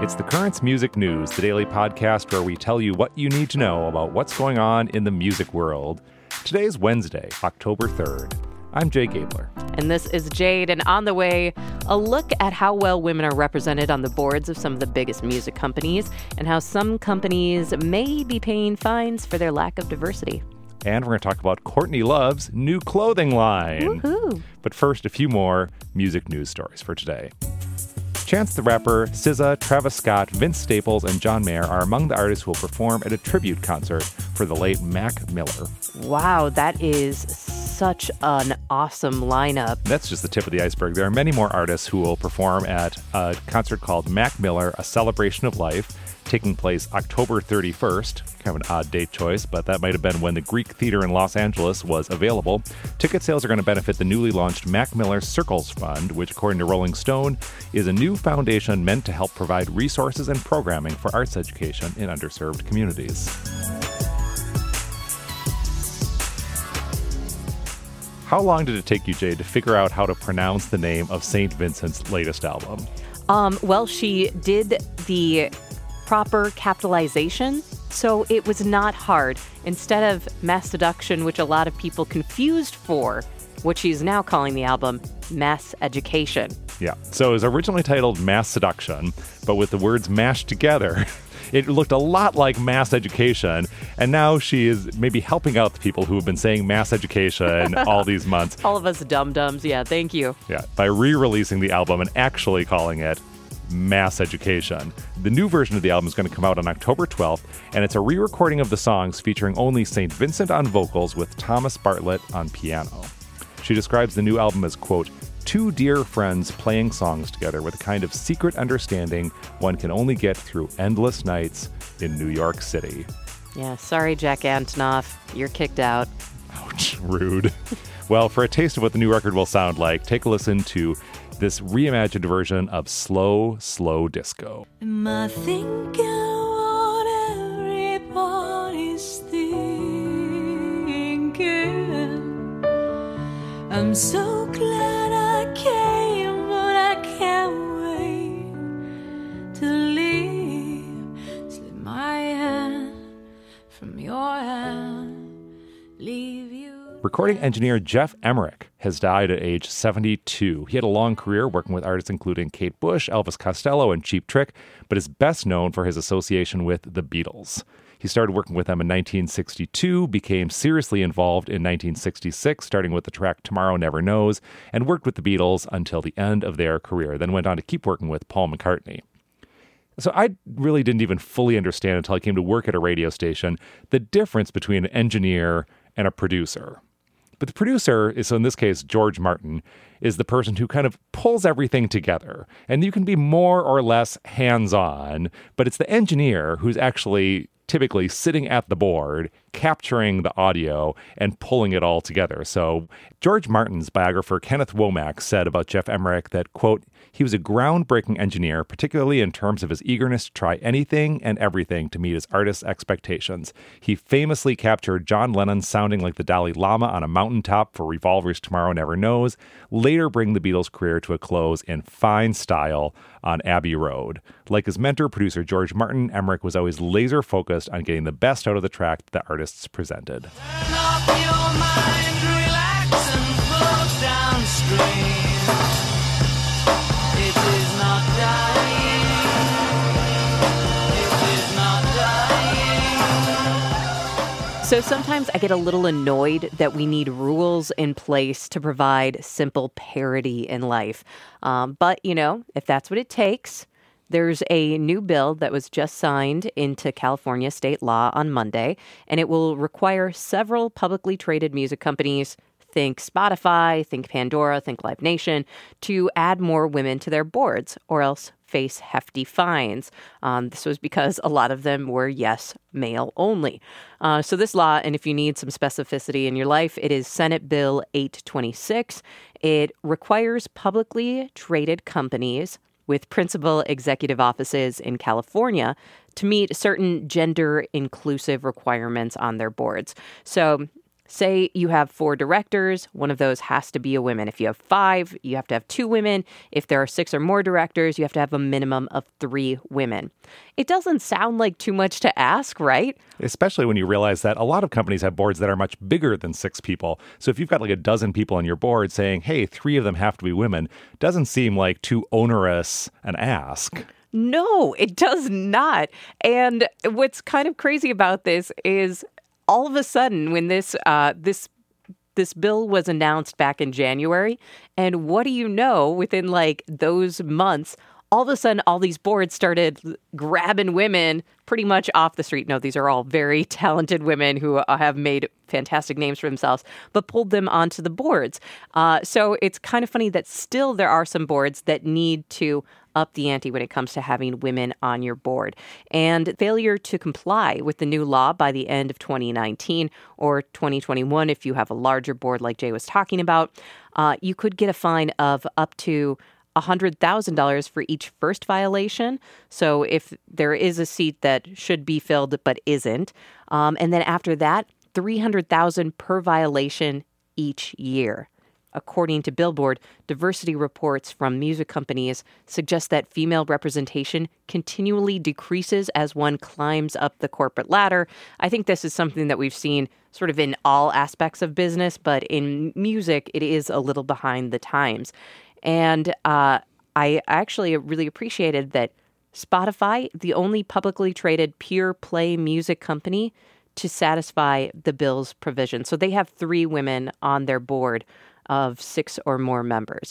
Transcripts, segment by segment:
It's the Currents Music News, the daily podcast where we tell you what you need to know about what's going on in the music world. Today is Wednesday, October 3rd. I'm Jay Gabler. And this is Jade, and on the way, a look at how well women are represented on the boards of some of the biggest music companies and how some companies may be paying fines for their lack of diversity. And we're going to talk about Courtney Love's new clothing line. Woohoo! But first, a few more music news stories for today. Chance the Rapper, SZA, Travis Scott, Vince Staples, and John Mayer are among the artists who will perform at a tribute concert for the late Mac Miller. Wow, that is such an awesome lineup. That's just the tip of the iceberg. There are many more artists who will perform at a concert called Mac Miller, A Celebration of Life, taking place October 31st. Kind of an odd date choice, but that might have been when the Greek Theater in Los Angeles was available. Ticket sales are going to benefit the newly launched Mac Miller Circles Fund, which, according to Rolling Stone, is a new foundation meant to help provide resources and programming for arts education in underserved communities. How long did it take you, Jade, to figure out how to pronounce the name of St. Vincent's latest album? Well, she did the proper capitalization, so it was not hard. Instead of Mass Seduction, which a lot of people confused for what she's now calling the album, Mass Education. Yeah, so it was originally titled Mass Seduction, but with the words mashed together, it looked a lot like Mass Education, and now she is maybe helping out the people who have been saying Mass Education all these months. All of us dum-dums, yeah, thank you. Yeah, by re-releasing the album and actually calling it Mass Education. The new version of the album is going to come out on October 12th, and it's a re-recording of the songs featuring only St. Vincent on vocals with Thomas Bartlett on piano. She describes the new album as, quote, two dear friends playing songs together with a kind of secret understanding one can only get through endless nights in New York City. Yeah, sorry, Jack Antonoff. You're kicked out. Ouch, rude. Well, for a taste of what the new record will sound like, take a listen to this reimagined version of Slow, Slow Disco. Am I thinking what everybody's thinking? I'm so glad I came, but I can't wait to leave. Slip my hand from your hand, leave you. Recording engineer Geoff Emerick has died at age 72. He had a long career working with artists including Kate Bush, Elvis Costello, and Cheap Trick, but is best known for his association with the Beatles. He started working with them in 1962, became seriously involved in 1966, starting with the track Tomorrow Never Knows, and worked with the Beatles until the end of their career, then went on to keep working with Paul McCartney. So I really didn't even fully understand until I came to work at a radio station the difference between an engineer and a producer. But the producer is, so in this case, George Martin, is the person who kind of pulls everything together. And you can be more or less hands-on, but it's the engineer who's actually typically sitting at the board, capturing the audio, and pulling it all together. So George Martin's biographer, Kenneth Womack, said about Geoff Emerick that, quote, he was a groundbreaking engineer, particularly in terms of his eagerness to try anything and everything to meet his artists' expectations. He famously captured John Lennon sounding like the Dalai Lama on a mountaintop for Revolver's Tomorrow Never Knows, later bring the Beatles' career to a close in fine style on Abbey Road. Like his mentor, producer George Martin, Emerick was always laser-focused on getting the best out of the track that the artists presented. Turn off your mind, relax and float downstream. It is not dying. It is not dying. So sometimes I get a little annoyed that we need rules in place to provide simple parity in life. But, you know, if that's what it takes, there's a new bill that was just signed into California state law on Monday, and it will require several publicly traded music companies, think Spotify, think Pandora, think Live Nation, to add more women to their boards or else face hefty fines. This was because a lot of them were, yes, male only. So this law, and if you need some specificity in your life, it is Senate Bill 826. It requires publicly traded companies with principal executive offices in California to meet certain gender-inclusive requirements on their boards. So Say you have 4 directors, one of those has to be a woman. If you have 5, you have to have 2 women. If there are 6 or more directors, you have to have a minimum of 3 women. It doesn't sound like too much to ask, right? Especially when you realize that a lot of companies have boards that are much bigger than 6 people. So if you've got like a dozen people on your board saying, hey, 3 of them have to be women, doesn't seem like too onerous an ask. No, it does not. And what's kind of crazy about this is all of a sudden when this bill was announced back in January, and what do you know, within like those months, all of a sudden all these boards started grabbing women pretty much off the street. No, these are all very talented women who have made fantastic names for themselves, but pulled them onto the boards. So it's kind of funny that still there are some boards that need to up the ante when it comes to having women on your board. And failure to comply with the new law by the end of 2019 or 2021, if you have a larger board like Jay was talking about, you could get a fine of up to $100,000 for each first violation. So if there is a seat that should be filled but isn't, and then after that, $300,000 per violation each year. According to Billboard, diversity reports from music companies suggest that female representation continually decreases as one climbs up the corporate ladder. I think this is something that we've seen sort of in all aspects of business, but in music, it is a little behind the times. And I actually really appreciated that Spotify, the only publicly traded pure play music company to satisfy the bill's provision. So they have 3 women on their board of 6 or more members.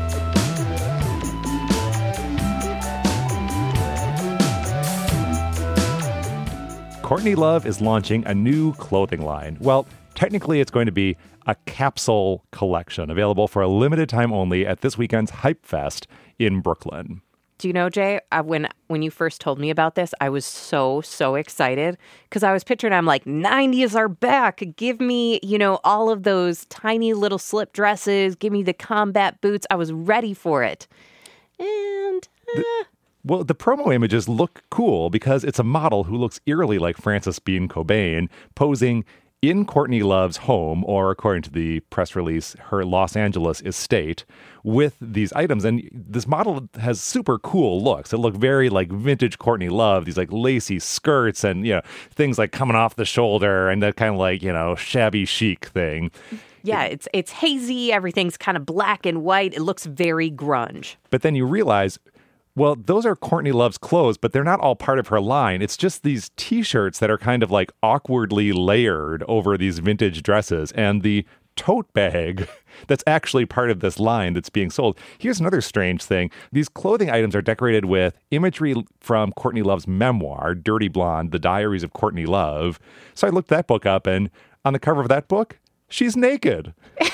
Courtney Love is launching a new clothing line. Well, technically it's going to be a capsule collection available for a limited time only at this weekend's Hype Fest in Brooklyn. Do you know, Jay, when you first told me about this, I was so excited because I was picturing, I'm like, 90s are back. Give me, all of those tiny little slip dresses. Give me the combat boots. I was ready for it. And... Well, the promo images look cool because it's a model who looks eerily like Frances Bean Cobain posing in Courtney Love's home, or according to the press release, her Los Angeles estate, with these items. And this model has super cool looks. It look very like vintage Courtney Love, these like lacy skirts and, things like coming off the shoulder and that kind of like, shabby chic thing. Yeah, it's hazy. Everything's kind of black and white. It looks very grunge. But then you realize, well, those are Courtney Love's clothes, but they're not all part of her line. It's just these T-shirts that are kind of like awkwardly layered over these vintage dresses. And the tote bag that's actually part of this line that's being sold. Here's another strange thing. These clothing items are decorated with imagery from Courtney Love's memoir, Dirty Blonde, The Diaries of Courtney Love. So I looked that book up, and on the cover of that book, she's naked.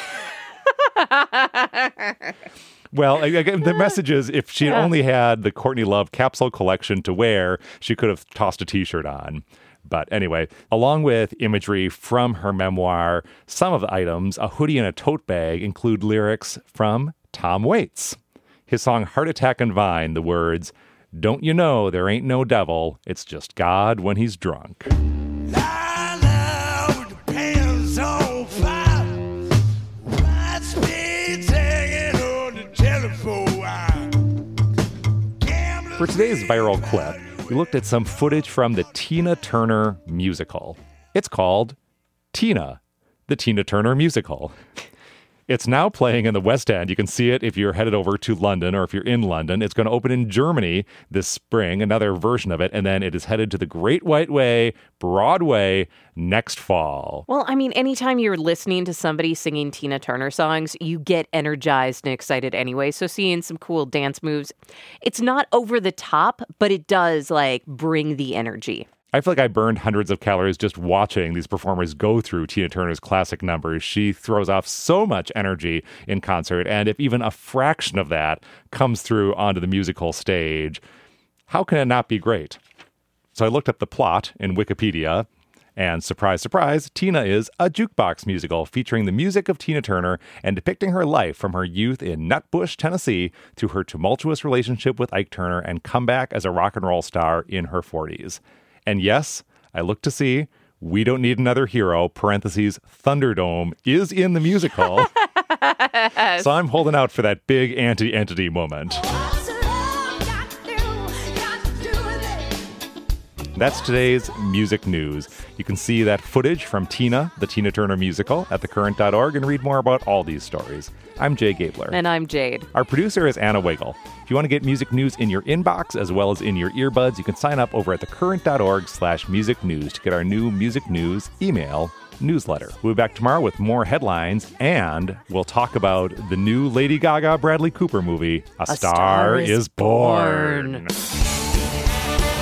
Well, the message is if she only had the Courtney Love capsule collection to wear, she could have tossed a T-shirt on. But anyway, along with imagery from her memoir, some of the items, a hoodie and a tote bag, include lyrics from Tom Waits. His song Heart Attack and Vine, the words, "Don't you know there ain't no devil, it's just God when he's drunk." For today's viral clip, we looked at some footage from the Tina Turner musical. It's called Tina, the Tina Turner musical. It's now playing in the West End. You can see it if you're headed over to London or if you're in London. It's going to open in Germany this spring, another version of it, and then it is headed to the Great White Way, Broadway, next fall. Well, I mean, anytime you're listening to somebody singing Tina Turner songs, you get energized and excited anyway. So seeing some cool dance moves, it's not over the top, but it does bring the energy. I feel like I burned hundreds of calories just watching these performers go through Tina Turner's classic numbers. She throws off so much energy in concert, and if even a fraction of that comes through onto the musical stage, how can it not be great? So I looked up the plot in Wikipedia, and surprise, surprise, Tina is a jukebox musical featuring the music of Tina Turner and depicting her life from her youth in Nutbush, Tennessee, to her tumultuous relationship with Ike Turner and comeback as a rock and roll star in her 40s. And yes, I looked to see We Don't Need Another Hero, parentheses, Thunderdome, is in the musical. So I'm holding out for that big anti-entity moment. That's today's music news. You can see that footage from Tina, the Tina Turner musical, at thecurrent.org and read more about all these stories. I'm Jay Gabler. And I'm Jade. Our producer is Anna Wiggle. If you want to get music news in your inbox as well as in your earbuds, you can sign up over at thecurrent.org/music news to get our new music news email newsletter. We'll be back tomorrow with more headlines, and we'll talk about the new Lady Gaga Bradley Cooper movie, A Star is Born.